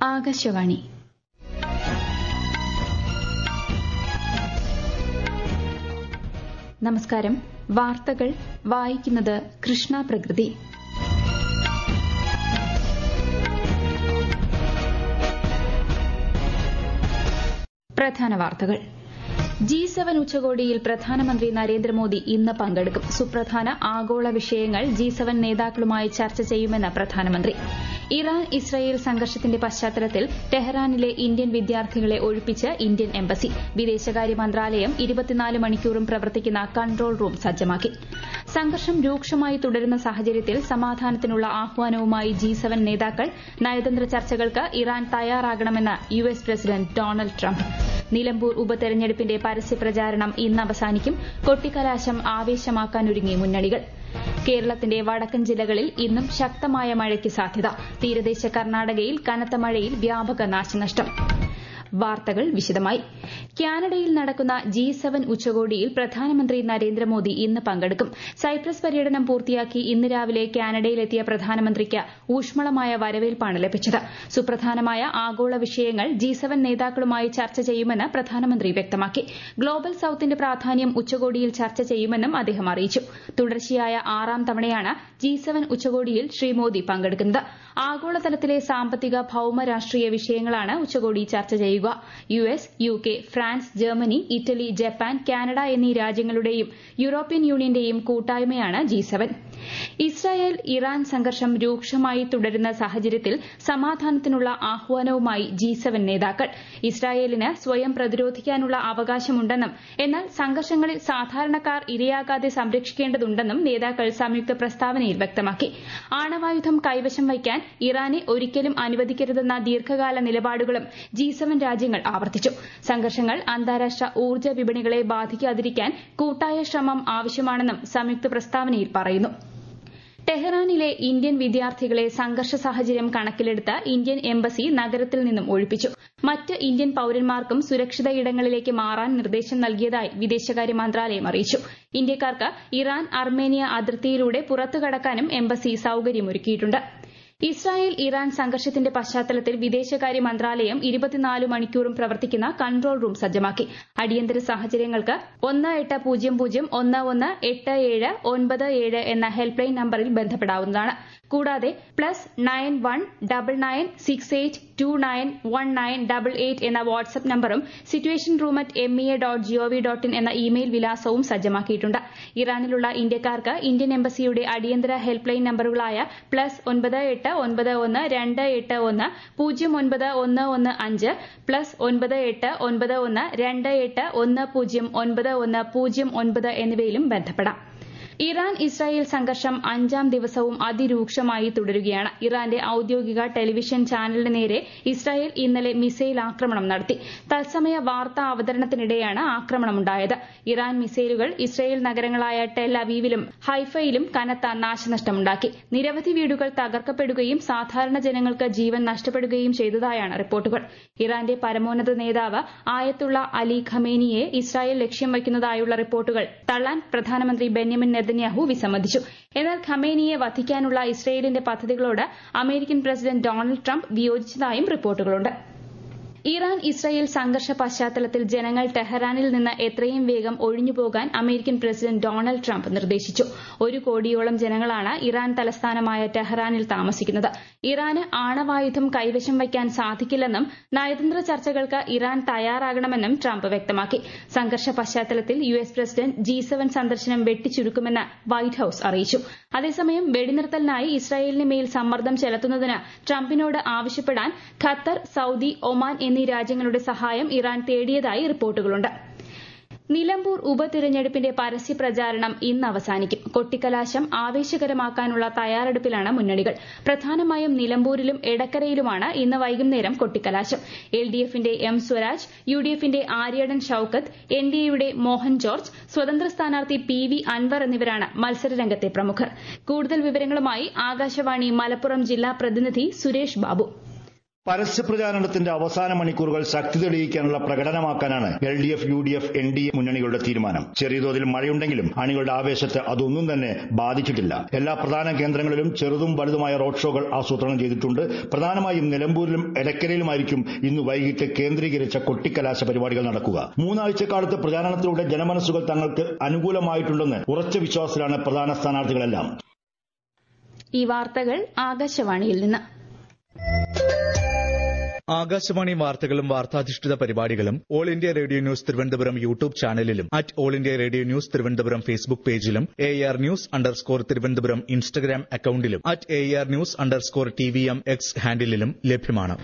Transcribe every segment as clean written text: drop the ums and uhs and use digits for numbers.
ആകാശവാണി. നമസ്കാരം. വാർത്തകൾ വായിക്കുന്നത് കൃഷ്ണ പ്രകൃതി. പ്രധാന വാർത്തകൾ. G7 ഉച്ചകോടിയിൽ പ്രധാനമന്ത്രി നരേന്ദ്രമോദി ഇന്ന് പങ്കെടുക്കും. സുപ്രധാന ആഗോള വിഷയങ്ങൾ G7 നേതാക്കളുമായി ചർച്ച ചെയ്യുമെന്ന് പ്രധാനമന്ത്രി. ഇറാൻ ഇസ്രയേൽ സംഘർഷത്തിന്റെ പശ്ചാത്തലത്തിൽ ടെഹ്റാനിലെ ഇന്ത്യൻ വിദ്യാർത്ഥികളെ ഒഴിപ്പിച്ച് ഇന്ത്യൻ എംബസി. വിദേശകാര്യ മന്ത്രാലയം 24 മണിക്കൂറും പ്രവർത്തിക്കുന്ന കൺട്രോൾ റൂം സജ്ജമാക്കി. സംഘർഷം രൂക്ഷമായി തുടരുന്ന സാഹചര്യത്തിൽ സമാധാനത്തിനുള്ള ആഹ്വാനവുമായി G7 നേതാക്കൾ. നയതന്ത്ര ചർച്ചകൾക്ക് ഇറാൻ തയ്യാറാകണമെന്ന് US president Donald Trump. Nilambur ഉപതെരഞ്ഞെടുപ്പിന്റെ പരസ്യപ്രചാരണം ഇന്ന് അവസാനിക്കും. കൊട്ടിക്കലാശം ആവേശമാക്കാനൊരുങ്ങി മുന്നണികൾ. കേരളത്തിന്റെ വടക്കൻ ജില്ലകളിൽ ഇന്നും ശക്തമായ മഴയ്ക്ക് സാധ്യത. തീരദേശ കർണാടകയിൽ കനത്ത മഴയിൽ വ്യാപക നാശനഷ്ടം. വാർത്തകൾ വിശദമായി. കാനഡയിൽ നടക്കുന്ന G7 ഉച്ചകോടിയിൽ പ്രധാനമന്ത്രി നരേന്ദ്രമോദി ഇന്ന് പങ്കെടുക്കും. സൈപ്രസ് പര്യടനം പൂർത്തിയാക്കി ഇന്ന് രാവിലെ കാനഡയിലെത്തിയ പ്രധാനമന്ത്രിക്ക് ഊഷ്മളമായ വരവേൽപ്പാണ് ലഭിച്ചത്. സുപ്രധാനമായ ആഗോള വിഷയങ്ങൾ G7 നേതാക്കളുമായി ചർച്ച ചെയ്യുമെന്ന് പ്രധാനമന്ത്രി വ്യക്തമാക്കി. ഗ്ലോബൽ സൌത്തിന്റെ പ്രാധാന്യം ഉച്ചകോടിയിൽ ചർച്ച ചെയ്യുമെന്നും അദ്ദേഹം അറിയിച്ചു. തുടർച്ചയായ 6ാം തവണയാണ് G7 ഉച്ചകോടിയിൽ ശ്രീ മോദി പങ്കെടുക്കുന്നത്. ആഗോളതലത്തിലെ സാമ്പത്തിക ഭൌമ രാഷ്ട്രീയ വിഷയങ്ങളാണ് ഉച്ചകോടി ചർച്ച ചെയ്യുക. US, UK, France, Germany, Italy, Japan, Canada എന്നീ രാജ്യങ്ങളുടെയും യൂറോപ്യൻ യൂണിയന്റെയും കൂട്ടായ്മയാണ് G7. ഇസ്രായേൽ ഇറാൻ സംഘർഷം രൂക്ഷമായി തുടരുന്ന സാഹചര്യത്തിൽ സമാധാനത്തിനുള്ള ആഹ്വാനവുമായി G7 നേതാക്കൾ. ഇസ്രായേലിന് സ്വയം പ്രതിരോധിക്കാനുള്ള അവകാശമുണ്ടെന്നും എന്നാൽ സംഘർഷങ്ങളിൽ സാധാരണക്കാർ ഇരയാകാതെ സംരക്ഷിക്കേണ്ടതുണ്ടെന്നും നേതാക്കൾ സംയുക്ത പ്രസ്താവനയിൽ വ്യക്തമാക്കി. ആണവായുധം കൈവശം വയ്ക്കാൻ ഇറാനെ ഒരിക്കലും അനുവദിക്കരുതെന്ന ദീർഘകാല നിലപാടുകളും G7 രാജ്യങ്ങൾ ആവർത്തിച്ചു. സംഘർഷങ്ങൾ അന്താരാഷ്ട്ര ഊർജ്ജ വിപണികളെ ബാധിക്കാതിരിക്കാൻ കൂട്ടായ ശ്രമം ആവശ്യമാണെന്നും സംയുക്ത പ്രസ്താവനയിൽ പറയുന്നു. ടെഹ്റാനിലെ ഇന്ത്യൻ വിദ്യാർത്ഥികളെ സംഘർഷ സാഹചര്യം കണക്കിലെടുത്ത് ഇന്ത്യൻ എംബസി നഗരത്തിൽ നിന്നും ഒഴിപ്പിച്ചു. മറ്റ് ഇന്ത്യൻ പൌരന്മാർക്കും സുരക്ഷിത ഇടങ്ങളിലേക്ക് മാറാൻ നിർദ്ദേശം നൽകിയതായി വിദേശകാര്യ മന്ത്രാലയം അറിയിച്ചു. ഇന്ത്യക്കാർക്ക് ഇറാൻ അർമേനിയ അതിർത്തിയിലൂടെ പുറത്തുകടക്കാനും എംബസി സൌകര്യമൊരുക്കിയിട്ടുണ്ട്. ഇസ്രായേൽ ഇറാൻ സംഘർഷത്തിന്റെ പശ്ചാത്തലത്തിൽ വിദേശകാര്യ മന്ത്രാലയം 24 മണിക്കൂറും പ്രവർത്തിക്കുന്ന കൺട്രോൾ റൂം സജ്ജമാക്കി. അടിയന്തര സാഹചര്യങ്ങൾക്ക് 1800118797 എന്ന ഹെൽപ്പ് ലൈൻ നമ്പറിൽ ബന്ധപ്പെടാവുന്നതാണ്. കൂടാതെ +919968291988 എന്ന വാട്സ്ആപ്പ് നമ്പറും situationroom@mea.gov.in എന്ന ഇമെയിൽ വിലാസവും സജ്ജമാക്കിയിട്ടുണ്ട്. ഇറാനിലുള്ള ഇന്ത്യക്കാർക്ക് ഇന്ത്യൻ എംബസിയുടെ അടിയന്തര ഹെൽപ്പ് ലൈൻ നമ്പറുകളായ +9891281091 +9891281009 എന്നിവയിലും ബന്ധപ്പെടാം. ഇറാൻ ഇസ്രായേൽ സംഘർഷം 5ാം ദിവസവും അതിരൂക്ഷമായി തുടരുകയാണ്. ഇറാന്റെ ഔദ്യോഗിക ടെലിവിഷൻ ചാനലിന് നേരെ ഇസ്രായേൽ ഇന്നലെ മിസൈൽ ആക്രമണം നടത്തി. തത്സമയ വാർത്താ അവതരണത്തിനിടെയാണ് ആക്രമണമുണ്ടായത്. ഇറാൻ മിസൈലുകൾ ഇസ്രായേൽ നഗരങ്ങളായ ടെൽ അവീവിലും ഹൈഫയിലും കനത്ത നാശനഷ്ടമുണ്ടാക്കി. നിരവധി വീടുകൾ തകർക്കപ്പെടുകയും സാധാരണ ജനങ്ങൾക്ക് ജീവൻ നഷ്ടപ്പെടുകയും ചെയ്തതായാണ് റിപ്പോർട്ടുകൾ. ഇറാന്റെ പരമോന്നത നേതാവ് ആയത്തുള്ള അലി ഖമേനിയെ ഇസ്രായേൽ ലക്ഷ്യം വയ്ക്കുന്നതായുള്ള റിപ്പോർട്ടുകൾ തള്ളാൻ പ്രധാനമന്ത്രി ബെന്യാമിൻ നെതന്യാഹു വിസമ്മതിച്ചു. എന്നാൽ ഖമേനിയെ വധിക്കാനുള്ള ഇസ്രായേലിന്റെ പദ്ധതികളോട് അമേരിക്കൻ പ്രസിഡന്റ് ഡൊണാൾഡ് ട്രംപ് വിയോജിച്ചതായും റിപ്പോർട്ടുകളുണ്ട്. ഇറാൻ ഇസ്രായേൽ സംഘർഷ പശ്ചാത്തലത്തിൽ ജനങ്ങൾ ടെഹ്റാനിൽ നിന്ന് എത്രയും വേഗം ഒഴിഞ്ഞുപോകാൻ അമേരിക്കൻ പ്രസിഡന്റ് ഡൊണാൾഡ് ട്രംപ് നിർദ്ദേശിച്ചു. 1 കോടിയോളം ജനങ്ങളാണ് ഇറാൻ തലസ്ഥാനമായ ടെഹ്റാനിൽ താമസിക്കുന്നത്. ഇറാന് ആണവായുധം കൈവശം വയ്ക്കാൻ സാധിക്കില്ലെന്നും നയതന്ത്ര ചർച്ചകൾക്ക് ഇറാൻ തയ്യാറാകണമെന്നും ട്രംപ് വ്യക്തമാക്കി. സംഘർഷ പശ്ചാത്തലത്തിൽ US പ്രസിഡന്റ് G7 സന്ദർശനം വെട്ടിച്ചുരുക്കുമെന്ന് വൈറ്റ് ഹൌസ് അറിയിച്ചു. അതേസമയം വെടിനിർത്തലിനായി ഇസ്രായേലിന് മേൽ സമ്മർദ്ദം ചെലുത്തുന്നതിന് ട്രംപിനോട് ആവശ്യപ്പെടാൻ ഖത്തർ, സൌദി, ഒമാൻ എന്നീ രാജ്യങ്ങളുടെ സഹായം ഇറാൻ തേടിയതായി റിപ്പോർട്ടുകളുണ്ട്. നിലമ്പൂർ ഉപതിരഞ്ഞെടുപ്പിന്റെ പരസ്യപ്രചാരണം ഇന്ന് അവസാനിക്കും. കൊട്ടിക്കലാശം ആവേശകരമാക്കാനുള്ള തയ്യാറെടുപ്പിലാണ് മുന്നണികൾ. പ്രധാനമായും നിലമ്പൂരിലും എടക്കരയിലുമാണ് ഇന്ന് വൈകുന്നേരം കൊട്ടിക്കലാശം. LDFന്റെ M സ്വരാജ്, UDFന്റെ ആര്യടൻ ഷൌക്കത്ത്, NDAയുടെ മോഹൻ ജോർജ്, സ്വതന്ത്ര സ്ഥാനാർത്ഥി PV അൻവർ എന്നിവരാണ് മത്സരരംഗത്തെ പ്രമുഖർ. കൂടുതൽ വിവരങ്ങളുമായി ആകാശവാണി മലപ്പുറം ജില്ലാ പ്രതിനിധി സുരേഷ് ബാബു. പരസ്യപ്രചാരണത്തിന്റെ അവസാന മണിക്കൂറുകൾ ശക്തി തെളിയിക്കാനുള്ള പ്രകടനമാക്കാനാണ് LDF, UDF, NDA മുന്നണികളുടെ തീരുമാനം. ചെറിയ തോതിൽ മഴയുണ്ടെങ്കിലും അണികളുടെ ആവേശത്തെ അതൊന്നും തന്നെ ബാധിച്ചിട്ടില്ല. എല്ലാ പ്രധാന കേന്ദ്രങ്ങളിലും ചെറുതും വലുതുമായ റോഡ് ഷോകൾ ആസൂത്രണം ചെയ്തിട്ടുണ്ട്. പ്രധാനമായും നിലമ്പൂരിലും എടക്കരയിലുമായിരിക്കും ഇന്ന് വൈകിട്ട് കേന്ദ്രീകരിച്ച കൊട്ടിക്കലാശ പരിപാടികൾ നടക്കുക. 3 ആഴ്ചക്കാലത്ത് പ്രചാരണത്തിലൂടെ ജനമനസ്സുകൾ തങ്ങൾക്ക് അനുകൂലമായിട്ടുണ്ടെന്ന് ഉറച്ച വിശ്വാസത്തിലാണ് പ്രധാന സ്ഥാനാർത്ഥികളെല്ലാം. ഈ വാർത്തകൾ ആകാശവാണിയിൽ നിന്ന്. ആകാശവാണി വാർത്തകളും വാർത്താധിഷ്ഠിത പരിപാടികളും all India radio news Thiruvananthapuram YouTube ചാനലിലും @all India radio news Thiruvananthapuram Facebook പേജിലും AR_News_തിരുവനന്തപുരം ഇൻസ്റ്റഗ്രാം അക്കൌണ്ടിലും @AR_News_TVM X ഹാൻഡിലും ലഭ്യമാണ്.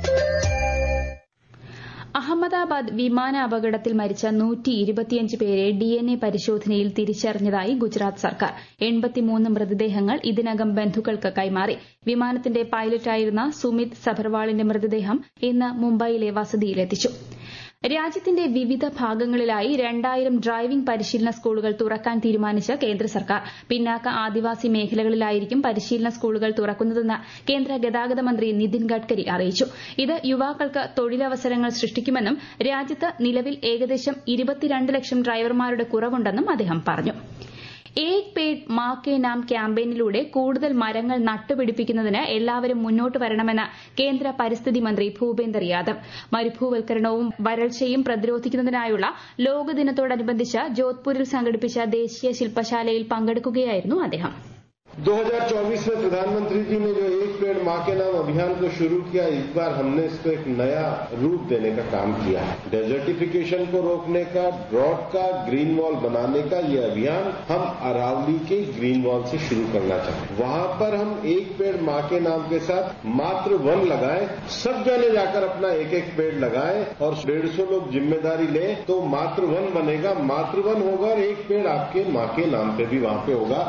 അഹമ്മദാബാദ് വിമാന അപകടത്തിൽ മരിച്ച 125 പേരെ DNA പരിശോധനയിൽ തിരിച്ചറിഞ്ഞതായി ഗുജറാത്ത് സർക്കാർ. 83 മൃതദേഹങ്ങൾ ഇതിനകം ബന്ധുക്കൾക്ക് കൈമാറി. വിമാനത്തിന്റെ പൈലറ്റായിരുന്ന സുമിത് സഭർവാളിന്റെ മൃതദേഹം ഇന്ന് മുംബൈയിലെ വസതിയിലെത്തിച്ചു. രാജ്യത്തിന്റെ വിവിധ ഭാഗങ്ങളിലായി 2000 ഡ്രൈവിംഗ് പരിശീലന സ്കൂളുകൾ തുറക്കാൻ തീരുമാനിച്ച കേന്ദ്ര സർക്കാർ. പിന്നാക്ക ആദിവാസി മേഖലകളിലായിരിക്കും പരിശീലന സ്കൂളുകൾ തുറക്കുന്നതെന്ന് കേന്ദ്ര ഗതാഗത മന്ത്രി നിതിൻ ഗഡ്കരി അറിയിച്ചു. ഇത് യുവാക്കൾക്ക് തൊഴിലവസരങ്ങൾ സൃഷ്ടിക്കുമെന്നും രാജ്യത്ത് നിലവിൽ ഏകദേശം 22 ലക്ഷം ഡ്രൈവർമാരുടെ കുറവുണ്ടെന്നും അദ്ദേഹം പറഞ്ഞു. ഏക് പേഡ് മാ കെ നാം ക്യാമ്പയിനിലൂടെ കൂടുതൽ മരങ്ങൾ നട്ടുപിടിപ്പിക്കുന്നതിന് എല്ലാവരും മുന്നോട്ട് വരണമെന്ന് കേന്ദ്ര പരിസ്ഥിതി മന്ത്രി ഭൂപേന്ദർ യാദവ്. മരുഭൂവൽക്കരണവും വരൾച്ചയും പ്രതിരോധിക്കുന്നതിനായുള്ള ലോകദിനത്തോടനുബന്ധിച്ച് ജോധ്പൂരിൽ സംഘടിപ്പിച്ച ദേശീയ ശില്പശാലയിൽ പങ്കെടുക്കുകയായിരുന്നു അദ്ദേഹം. 2024 में प्रधानमंत्री जी ने जो एक पेड़ मां के नाम अभियान को शुरू किया, इस बार हमने इसको एक नया रूप देने का काम किया है. डेजर्टिफिकेशन को रोकने का, ड्रॉट का, ग्रीन वॉल बनाने का ये अभियान हम अरावली के ग्रीन वॉल से शुरू करना चाहते हैं. वहां पर हम एक पेड़ मां के नाम के साथ मात्र वन लगाएं. सब जने जाकर अपना एक पेड़ लगाएं और 150 लोग जिम्मेदारी लें तो मात्र वन बनेगा. मात्र वन होगा और एक पेड़ आपके मां के नाम पे भी वहां पे होगा.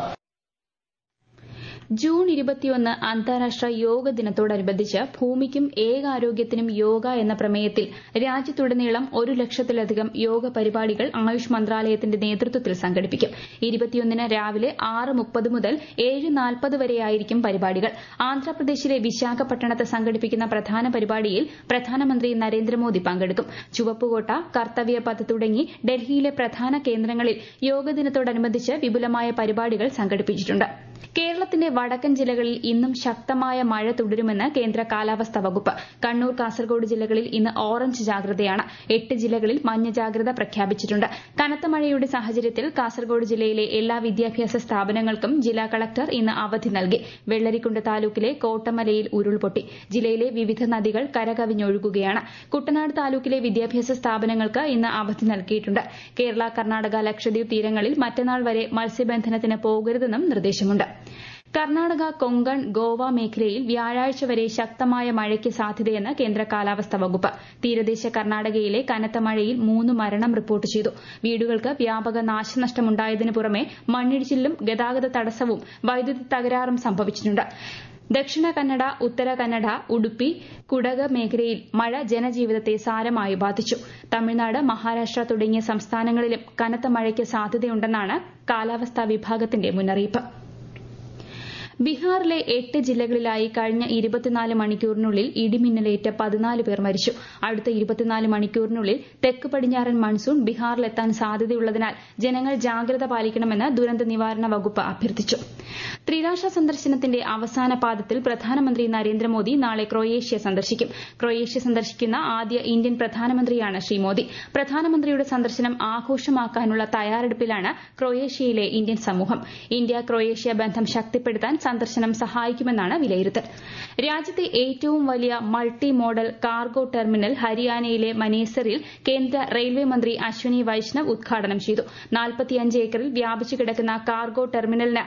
ജൂൺ 21 അന്താരാഷ്ട്ര യോഗ ദിനത്തോടനുബന്ധിച്ച് ഭൂമിക്കും ഏകാരോഗ്യത്തിനും യോഗ എന്ന പ്രമേയത്തിൽ രാജ്യത്തുടനീളം 1 ലക്ഷത്തിലധികം യോഗ പരിപാടികൾ ആയുഷ് മന്ത്രാലയത്തിന്റെ നേതൃത്വത്തിൽ സംഘടിപ്പിക്കും. 21 രാവിലെ 6:30 മുതൽ 7:40 വരെയായിരിക്കും പരിപാടികൾ. ആന്ധ്രാപ്രദേശിലെ വിശാഖപട്ടണത്ത് സംഘടിപ്പിക്കുന്ന പ്രധാന പരിപാടിയിൽ പ്രധാനമന്ത്രി നരേന്ദ്രമോദി പങ്കെടുക്കും. ചുവപ്പുകോട്ട, കർത്തവ്യപഥ് തുടങ്ങി ഡൽഹിയിലെ പ്രധാന കേന്ദ്രങ്ങളിൽ യോഗ ദിനത്തോടനുബന്ധിച്ച് വിപുലമായ പരിപാടികൾ സംഘടിപ്പിച്ചിട്ടുണ്ട്. കേരളത്തിന്റെ വടക്കൻ ജില്ലകളിൽ ഇന്നും ശക്തമായ മഴ തുടരുമെന്ന് കേന്ദ്ര കാലാവസ്ഥാ വകുപ്പ്. കണ്ണൂർ, കാസർഗോഡ് ജില്ലകളിൽ ഇന്ന് ഓറഞ്ച് ജാഗ്രതയാണ്. 8 ജില്ലകളിൽ മഞ്ഞ ജാഗ്രത പ്രഖ്യാപിച്ചിട്ടുണ്ട്. കനത്ത മഴയുടെ സാഹചര്യത്തിൽ കാസർഗോഡ് ജില്ലയിലെ എല്ലാ വിദ്യാഭ്യാസ സ്ഥാപനങ്ങൾക്കും ജില്ലാ കളക്ടർ ഇന്ന് അവധി നൽകി. വെള്ളരിക്കുണ്ട് താലൂക്കിലെ കോട്ടമലയിൽ ഉരുൾപൊട്ടി. ജില്ലയിലെ വിവിധ നദികൾ കരകവിഞ്ഞൊഴുകുകയാണ്. കുട്ടനാട് താലൂക്കിലെ വിദ്യാഭ്യാസ സ്ഥാപനങ്ങൾക്ക് ഇന്ന് അവധി നൽകിയിട്ടുണ്ട്. കേരള, കർണാടക, ലക്ഷദ്വീപ് തീരങ്ങളിൽ മറ്റന്നാൾ വരെ മത്സ്യബന്ധനത്തിന് പോകരുതെന്നും നിർദ്ദേശമുണ്ട്. കർണാടക, കൊങ്കൺ, ഗോവ മേഖലയിൽ വ്യാഴാഴ്ച വരെ ശക്തമായ മഴയ്ക്ക് സാധ്യതയെന്ന് കേന്ദ്ര കാലാവസ്ഥാ വകുപ്പ്. തീരദേശ കർണാടകയിലെ കനത്ത മഴയിൽ 3 മരണം റിപ്പോർട്ട് ചെയ്തു. വീടുകൾക്ക് വ്യാപക നാശനഷ്ടമുണ്ടായതിനു പുറമെ മണ്ണിടിച്ചിലും ഗതാഗത തടസ്സവും വൈദ്യുതി തകരാറും സംഭവിച്ചിട്ടുണ്ട്. ദക്ഷിണ കന്നഡ, ഉത്തര കന്നഡ, ഉടുപ്പി, കുടക് മേഖലയിൽ മഴ ജനജീവിതത്തെ സാരമായി ബാധിച്ചു. തമിഴ്നാട്, മഹാരാഷ്ട്ര തുടങ്ങിയ സംസ്ഥാനങ്ങളിലും കനത്ത മഴയ്ക്ക് സാധ്യതയുണ്ടെന്നാണ് കാലാവസ്ഥാ വിഭാഗത്തിന്റെ മുന്നറിയിപ്പ്. ബീഹാറിലെ 8 ജില്ലകളിലായി കഴിഞ്ഞ 24 മണിക്കൂറിനുള്ളിൽ ഇടിമിന്നലേറ്റ് 14 പേർ മരിച്ചു. അടുത്ത 24 മണിക്കൂറിനുള്ളിൽ തെക്ക് പടിഞ്ഞാറൻ മൺസൂൺ ബീഹാറിലെത്താൻ സാധ്യതയുള്ളതിനാൽ ജനങ്ങൾ ജാഗ്രത പാലിക്കണമെന്ന് ദുരന്ത നിവാരണ വകുപ്പ് അഭ്യർത്ഥിച്ചു. ത്രിരാഷ്ട്ര സന്ദർശനത്തിന്റെ അവസാന പാദത്തിൽ പ്രധാനമന്ത്രി നരേന്ദ്രമോദി നാളെ ക്രൊയേഷ്യ സന്ദർശിക്കും. ക്രൊയേഷ്യ സന്ദർശിക്കുന്ന ആദ്യ ഇന്ത്യൻ പ്രധാനമന്ത്രിയാണ് ശ്രീ മോദി. പ്രധാനമന്ത്രിയുടെ സന്ദർശനം ആഘോഷമാക്കാനുള്ള തയ്യാറെടുപ്പിലാണ് ക്രൊയേഷ്യയിലെ ഇന്ത്യൻ സമൂഹം. ഇന്ത്യ ക്രൊയേഷ്യ ബന്ധം ശക്തിപ്പെടുത്താൻ സന്ദർശനം സഹായിക്കുമെന്നാണ് വിലയിരുത്തൽ. രാജ്യത്തെ ഏറ്റവും വലിയ മൾട്ടി മോഡൽ കാർഗോ ടെർമിനൽ ഹരിയാനയിലെ മനേസറിൽ കേന്ദ്ര റെയിൽവേ മന്ത്രി അശ്വനി വൈഷ്ണവ് ഉദ്ഘാടനം ചെയ്തു. 45 ഏക്കറിൽ വ്യാപിച്ചു കിടക്കുന്ന കാർഗോ ടെർമിനലിന്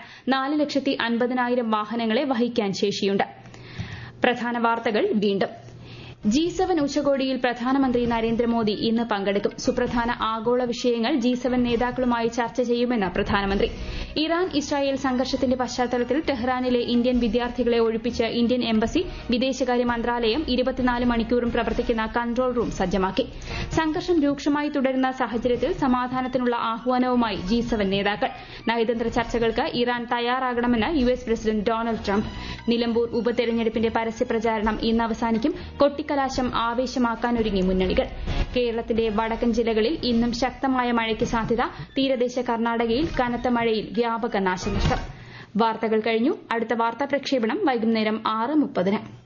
4,50,000 വാഹനങ്ങളെ വഹിക്കാൻ ശേഷിയുണ്ട്. പ്രധാന വാർത്തകൾ വീണ്ടും. G7 ഉച്ചകോടിയിൽ പ്രധാനമന്ത്രി നരേന്ദ്രമോദി ഇന്ന് പങ്കെടുക്കും. സുപ്രധാന ആഗോള വിഷയങ്ങൾ G7 നേതാക്കളുമായി ചർച്ച ചെയ്യുമെന്ന് പ്രധാനമന്ത്രി. ഇറാൻ ഇസ്രായേൽ സംഘർഷത്തിന്റെ പശ്ചാത്തലത്തിൽ ടെഹ്റാനിലെ ഇന്ത്യൻ വിദ്യാർത്ഥികളെ ഒഴിപ്പിച്ച് ഇന്ത്യൻ എംബസി, വിദേശകാര്യ മന്ത്രാലയം 24 മണിക്കൂറും പ്രവർത്തിക്കുന്ന കൺട്രോൾ റൂം സജ്ജമാക്കി. സംഘർഷം രൂക്ഷമായി തുടരുന്ന സാഹചര്യത്തിൽ സമാധാനത്തിനുള്ള ആഹ്വാനവുമായി G7 നേതാക്കൾ. നയതന്ത്ര ചർച്ചകൾക്ക് ഇറാൻ തയ്യാറാകണമെന്ന് US president Donald Trump. Nilambur ഉപതെരഞ്ഞെടുപ്പിന്റെ പരസ്യപ്രചാരണം ഇന്ന് അവസാനിക്കും. കൊട്ടിക്കലാശം ആവേശമാക്കാനൊരുങ്ങി മുന്നണികൾ. കേരളത്തിന്റെ വടക്കൻ ജില്ലകളിൽ ഇന്നും ശക്തമായ മഴയ്ക്ക് സാധ്യത. തീരദേശ കർണാടകയിൽ കനത്ത മഴയിൽ വ്യാപക നാശനഷ്ടം. വാർത്തകൾ കഴിഞ്ഞു. അടുത്ത വാർത്താ പ്രക്ഷേപണം വൈകുന്നേരം 6:30.